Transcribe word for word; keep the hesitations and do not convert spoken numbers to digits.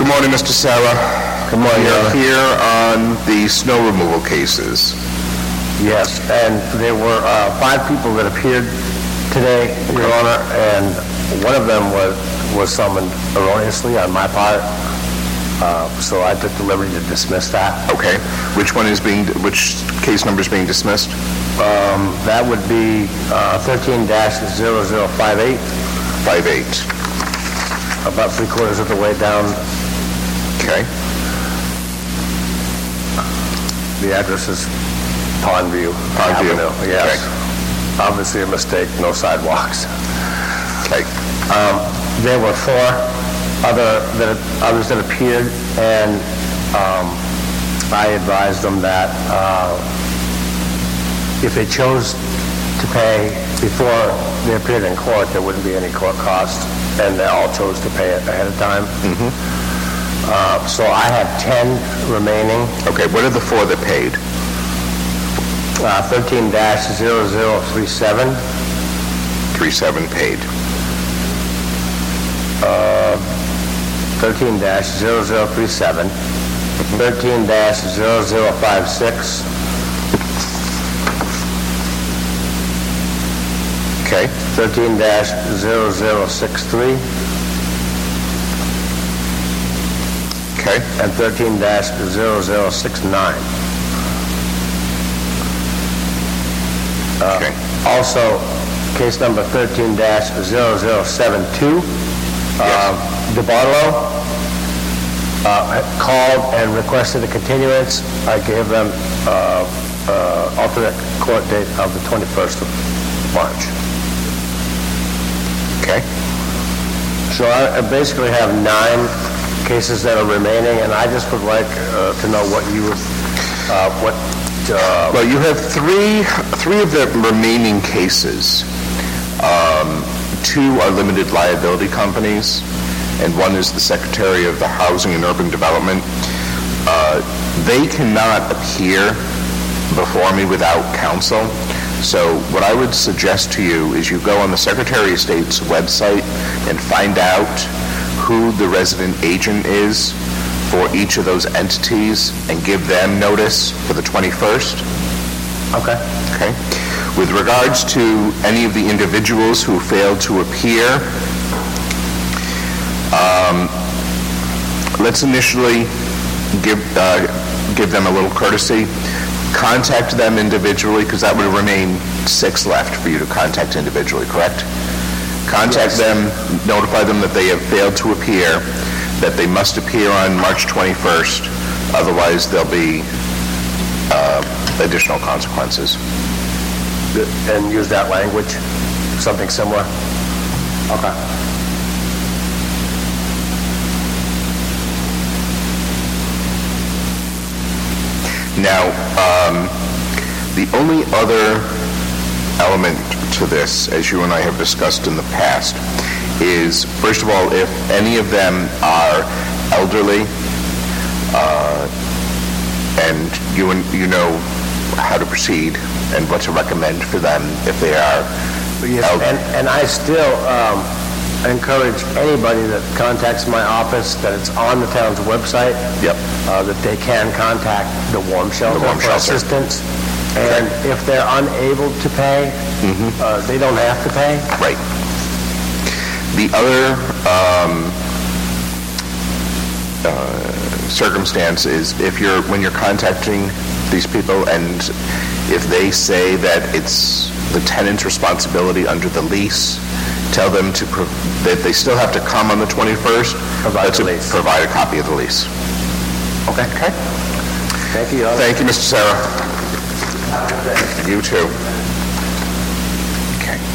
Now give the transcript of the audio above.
Good morning, Mister Sarah. Good morning, We Your are Honor. here on the snow removal cases. Yes, and there were uh, five people that appeared today, Your Honor, and one of them was was summoned erroneously on my part, uh, so I took the liberty to dismiss that. Okay. Which one is being, which case number is being dismissed? Um, That would be uh, thirteen dash zero zero five eight, Five eight. about three quarters of the way down. Okay. The address is Pondview Pondview. Avenue. Yes. Obviously a mistake, no sidewalks. Okay. Um, There were four other, that others that appeared, and um, I advised them that uh, if they chose to pay before they appeared in court, there wouldn't be any court cost, and they all chose to pay it ahead of time. Uh, So I have ten remaining, Okay, what are the four that paid? uh, thirteen dash zero zero three seven, Three seven paid. thirteen dash zero zero three seven, thirteen dash zero zero five six, Okay. thirteen dash zero zero six three, Okay. and thirteen dash zero zero six nine. Okay. Also, case number thirteen dash zero zero seven two, DeBartolo uh, called and requested a continuance. I gave them uh, uh, alternate court date of the twenty-first of March. Okay. So I I basically have nine cases that are remaining, and I just would like uh, to know what you would, uh, what, uh, Well, you have three, three of the remaining cases. Um, two are limited liability companies, and one is the Secretary of the Housing and Urban Development. Uh, they cannot appear before me without counsel. So what I would suggest to you is you go on the Secretary of State's website and find out who the resident agent is for each of those entities and give them notice for the twenty-first. okay. Okay. With regards to any of the individuals who failed to appear, um, let's initially give uh, give them a little courtesy. Contact them individually, because that would remain six left for you to contact individually, correct? Contact Yes. them, notify them that they have failed to appear, that they must appear on March twenty-first, otherwise there'll be uh, additional consequences. And use that language, something similar? Okay. Now, um, the only other element to this, as you and I have discussed in the past, is, first of all, if any of them are elderly, uh, and you you know how to proceed and what to recommend for them if they are Yes, elderly. and, and I still um, encourage anybody that contacts my office, that it's on the town's website, Yep. uh, that they can contact the warm shelter warm for shelter. assistance. And if they're unable to pay, uh, they don't have to pay. Right. The other um, uh, circumstance is if you're when you're contacting these people, and if they say that it's the tenant's responsibility under the lease, tell them to prov- that they still have to come on the twenty-first, Provide but the to lease. provide a copy of the lease. Okay. Okay. Thank you, Your Honor. Thank you, Mister Sarah. You too.